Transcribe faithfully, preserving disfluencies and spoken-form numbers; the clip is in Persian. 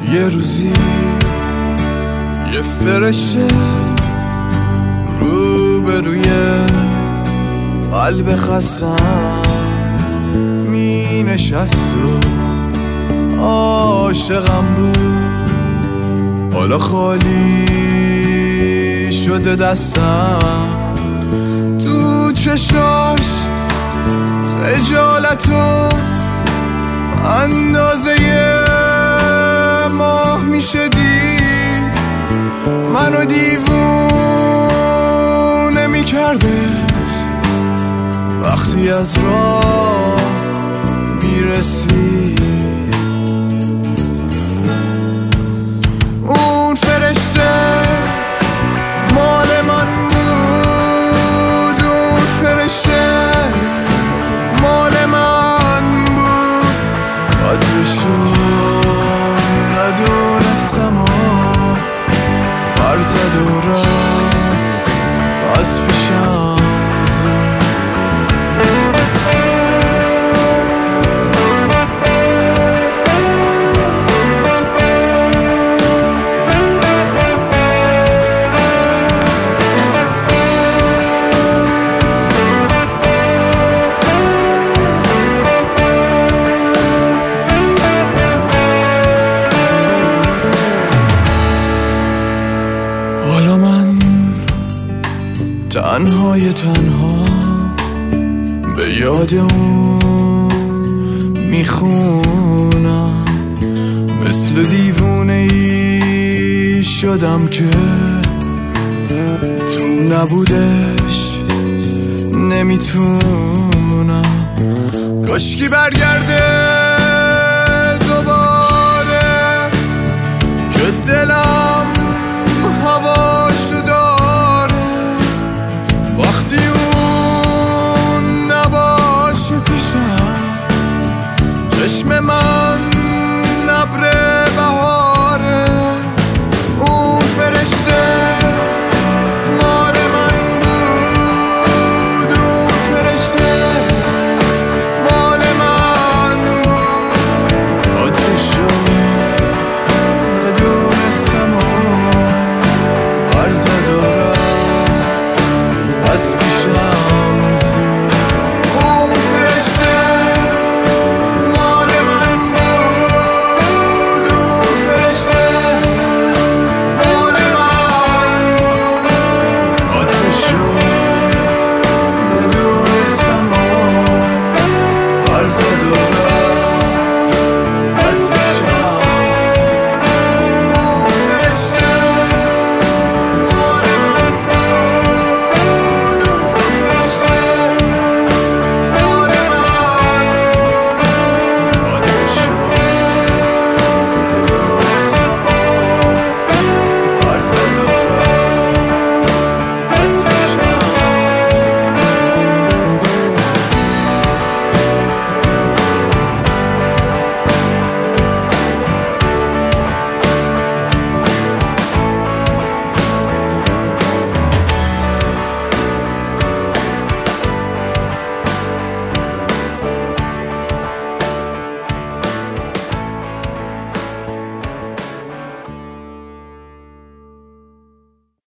یه روزی یه فرشته رو به روی قلب خستم می نشست و عاشقم بود، حالا خالی شده دستم، تو چشاش خجالت و اندازه ماه میشه دید، منو دیوونه میکردش وقتی از راه میرسی. اون فرشته مال من بود، اون فرشته مال من بود، قدرشو ندونستم و پر زد و رفت از پیشم زد. حالا من تنهای تنها به یاد اون میخونم، مثل دیوونه ای شدم که تو نبودش نمیتونم. کاشکی برگرده دوباره که دلم